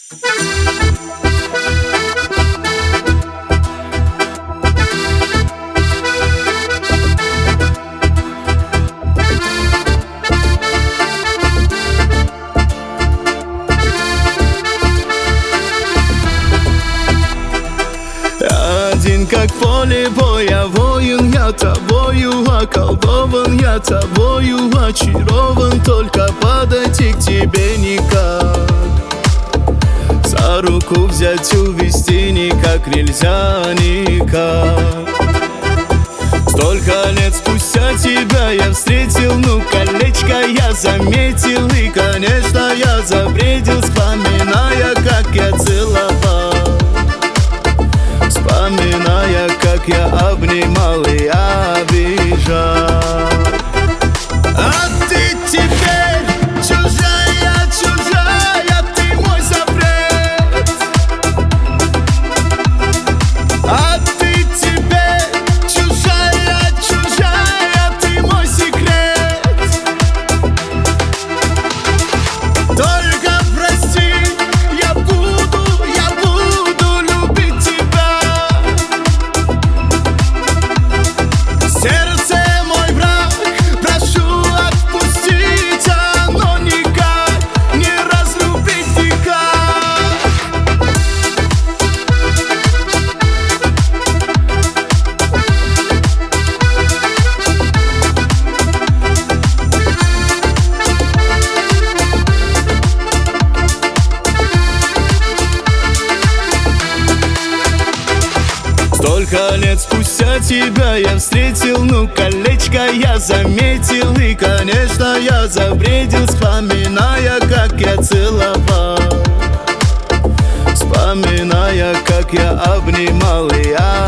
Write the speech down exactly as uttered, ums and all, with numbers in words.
Один как поле боя, воин я тобою, околдован я тобою, очарован, только подойти к тебе никак. За руку взять, увести никак нельзя, никак. Столько лет спустя тебя я встретил, ну колечко я заметил, и, конечно, я забредил, вспоминая, как я целовал, вспоминая, как я обнимал и обижал. А ты теперь чужая, чужая, ты мой запрет. А ты теперь чужая, чужая, ты мой секрет. Только прости, я буду, я буду любить тебя. Сердце мой враг, прошу отпустить, оно никак не разлюбить никак. Столько лет спустя тебя я встретил, ну колечко я заметил, и, конечно, я забредил, вспоминая, как я целовал, вспоминая, как я обнимал и